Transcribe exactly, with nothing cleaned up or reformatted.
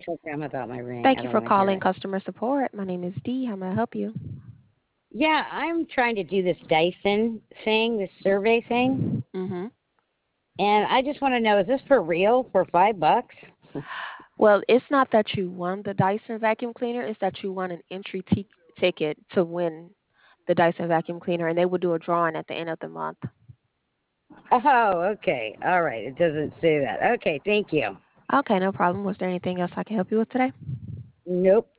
tell Grandma about my ring. I Thank you don't for want to hear calling it. customer support. My name is Dee. How may I help you? Yeah, I'm trying to do this Dyson thing, this survey thing, Mm-hmm. and I just want to know: is this for real? For five bucks? Well, it's not that you won the Dyson vacuum cleaner. It's that you won an entry t- ticket to win the Dyson vacuum cleaner, and they will do a drawing at the end of the month. Oh, okay. All right. It doesn't say that. Okay, thank you. Okay, no problem. Was there anything else I can help you with today? Nope.